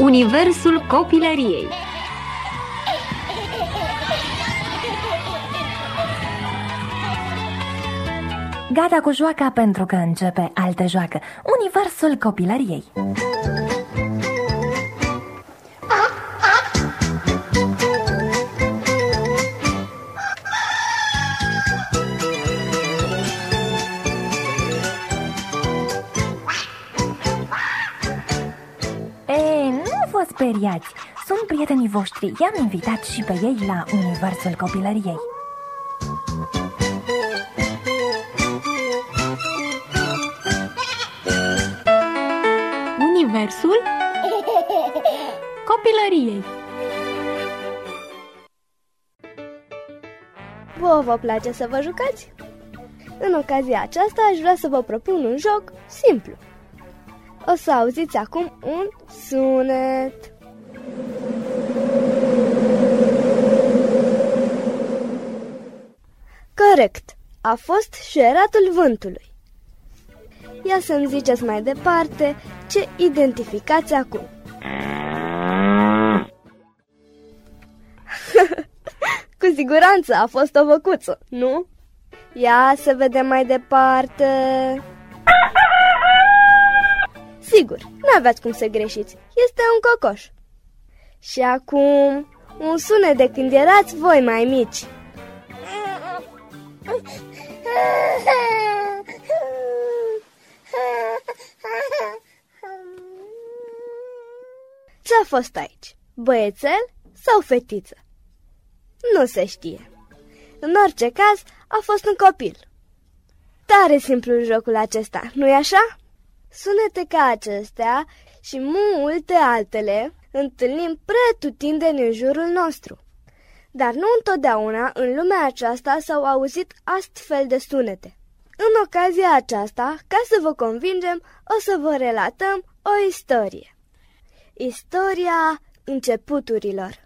Universul copilăriei. Gata cu joaca pentru că începe altă joacă. Universul copilăriei. Nu vă speriați, sunt prietenii voștri. I-am invitat și pe ei la Universul copilăriei. Universul copilăriei. Vă place să vă jucați? În ocazia aceasta aș vrea să vă propun un joc simplu. O să auziți acum un sunet. Corect, a fost șuieratul vântului. Ia să-mi ziceți mai departe ce identificați acum. Cu siguranță a fost o văcuță, nu? Ia să vedem mai departe. Sigur, n-aveați cum să greșiți, este un cocoș. Și acum, un sunet de când erați voi mai mici. Ce-a fost aici? Băiețel sau fetiță? Nu se știe. În orice caz, a fost un copil. Tare simplu jocul acesta, nu-i așa? Sunete ca acestea și multe altele întâlnim pretutindeni în jurul nostru. Dar nu întotdeauna în lumea aceasta s-au auzit astfel de sunete. În ocazia aceasta, ca să vă convingem, o să vă relatăm o istorie. Istoria începuturilor.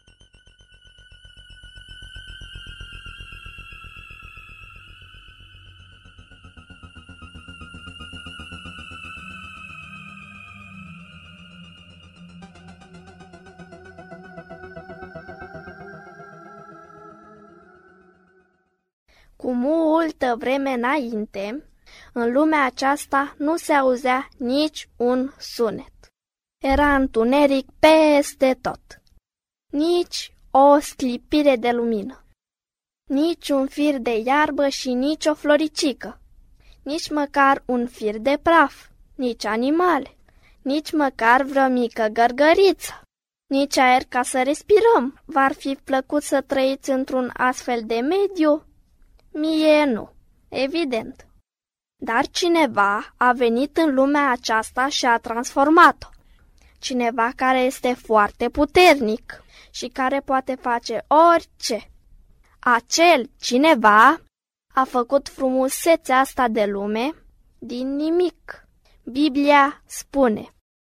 Cu multă vreme înainte, în lumea aceasta nu se auzea nici un sunet. Era întuneric peste tot. Nici o sclipire de lumină. Nici un fir de iarbă și nici o floricică. Nici măcar un fir de praf. Nici animale. Nici măcar vreo mică gărgăriță. Nici aer ca să respirăm. V-ar fi plăcut să trăiți într-un astfel de mediu? Mie nu, evident. Dar cineva a venit în lumea aceasta și a transformat-o. Cineva care este foarte puternic și care poate face orice. Acel cineva a făcut frumusețea asta de lume din nimic. Biblia spune: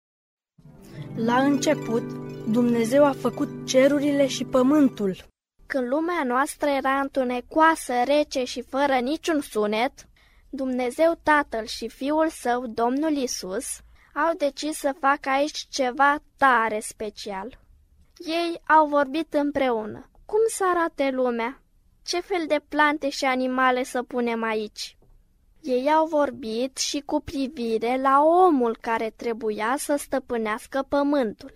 La început, Dumnezeu a făcut cerurile și pământul. Când lumea noastră era întunecoasă, rece și fără niciun sunet, Dumnezeu Tatăl și Fiul Său, Domnul Iisus, au decis să facă aici ceva tare special. Ei au vorbit împreună. Cum să arate lumea? Ce fel de plante și animale să punem aici? Ei au vorbit și cu privire la omul care trebuia să stăpânească pământul.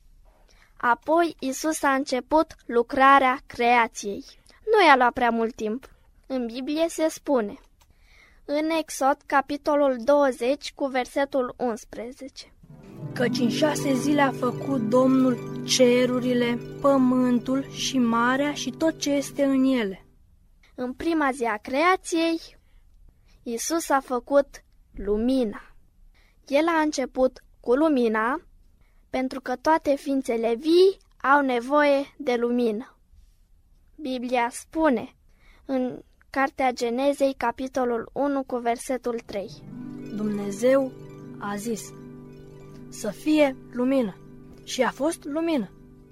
Apoi Iisus a început lucrarea creației. Nu i-a luat prea mult timp. În Biblie se spune, în Exod, capitolul 20, cu versetul 11. Căci în 6 zile a făcut Domnul cerurile, pământul și marea și tot ce este în ele. În prima zi a creației, Iisus a făcut lumina. El a început cu lumina, pentru că toate ființele vii au nevoie de lumină. Biblia spune în Cartea Genezei, capitolul 1, cu versetul 3. Dumnezeu a zis, să fie lumină, și a fost lumină.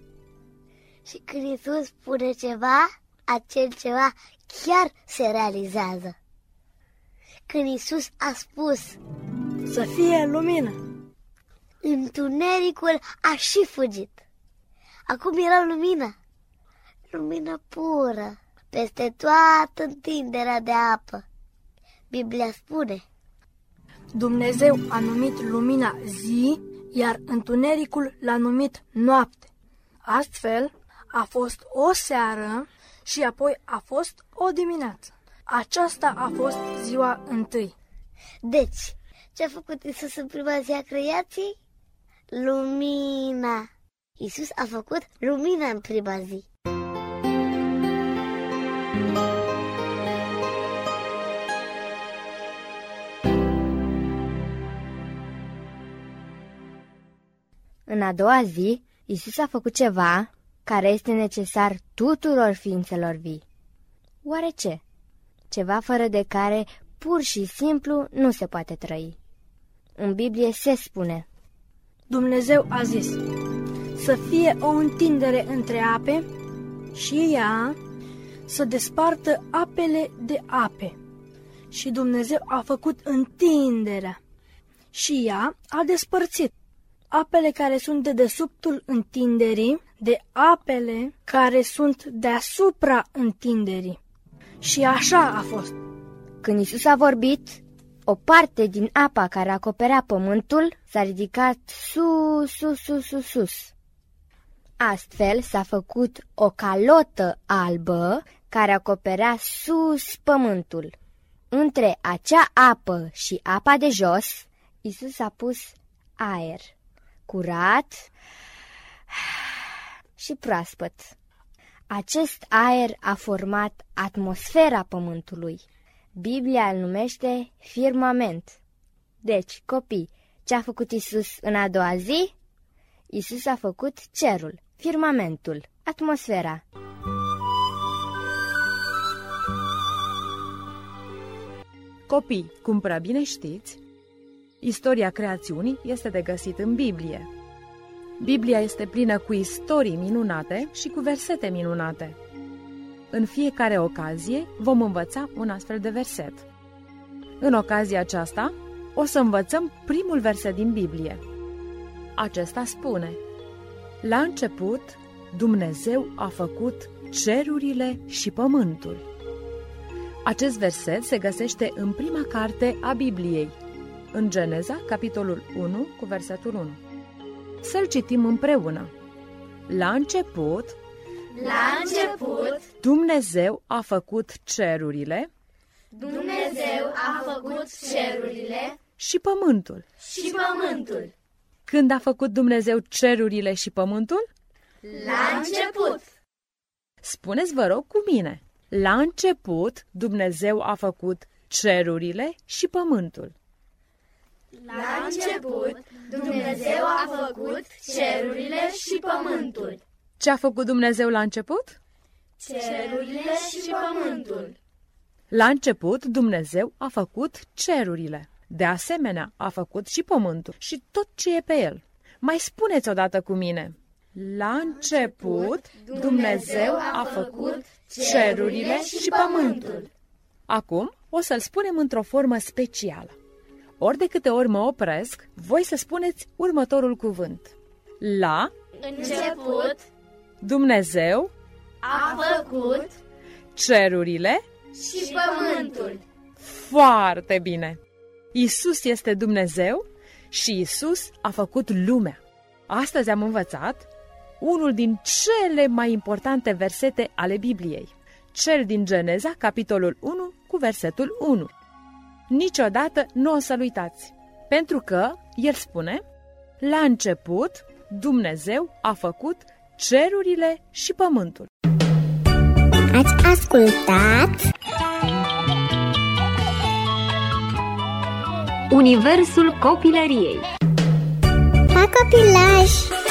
Și când Iisus spune ceva, acel ceva chiar se realizează. Când Iisus a spus, să fie lumină, întunericul a și fugit. Acum era lumină, lumină pură, peste toată întinderea de apă. Biblia spune: Dumnezeu a numit lumina zi, iar întunericul l-a numit noapte. Astfel, a fost o seară și apoi a fost o dimineață. Aceasta a fost ziua întâi. Deci, ce a făcut Iisus în prima zi a creației? Lumina. Iisus a făcut lumina în prima zi. În a doua zi, Iisus a făcut ceva care este necesar tuturor ființelor vii. Oare ce? Ceva fără de care pur și simplu nu se poate trăi. În Biblie se spune: Dumnezeu a zis să fie o întindere între ape și ea să despartă apele de ape. Și Dumnezeu a făcut întinderea și ea a despărțit apele care sunt de dedesubtul întinderii de apele care sunt deasupra întinderii. Și așa a fost. Când Iisus a vorbit, o parte din apa care acoperea pământul s-a ridicat sus. Astfel s-a făcut o calotă albă care acoperea sus pământul. Între acea apă și apa de jos, Iisus a pus aer, curat și proaspăt. Acest aer a format atmosfera pământului. Biblia îl numește firmament. Deci, copii, ce a făcut Iisus în a doua zi? Iisus a făcut cerul, firmamentul, atmosfera. Copii, cum prea bine știți, istoria creațiunii este de găsit în Biblie. Biblia este plină cu istorii minunate și cu versete minunate. În fiecare ocazie vom învăța un astfel de verset. În ocazia aceasta o să învățăm primul verset din Biblie. Acesta spune: La început, Dumnezeu a făcut cerurile și pământul. Acest verset se găsește în prima carte a Bibliei, în Geneza, capitolul 1, cu versetul 1. Să-l citim împreună. La început, Dumnezeu a făcut cerurile, și pământul. Când a făcut Dumnezeu cerurile și pământul? La început. Spuneți, vă rog, cu mine. La început, Dumnezeu a făcut cerurile și pământul. La început, Dumnezeu a făcut cerurile și pământul. Ce a făcut Dumnezeu la început? Cerurile și pământul. La început, Dumnezeu a făcut cerurile. De asemenea, a făcut și pământul și tot ce e pe el. Mai spuneți odată cu mine. La început, Dumnezeu a făcut cerurile și pământul. Acum o să-l spunem într-o formă specială. Ori de câte ori mă opresc, voi să spuneți următorul cuvânt. La început, Dumnezeu a făcut cerurile și pământul. Foarte bine! Iisus este Dumnezeu și Iisus a făcut lumea. Astăzi am învățat unul din cele mai importante versete ale Bibliei, cel din Geneza, capitolul 1, cu versetul 1. Niciodată nu o să-l uitați, pentru că el spune: la început, Dumnezeu a făcut cerurile și pământul. Ați ascultat Universul copilăriei. Pa, copilaj!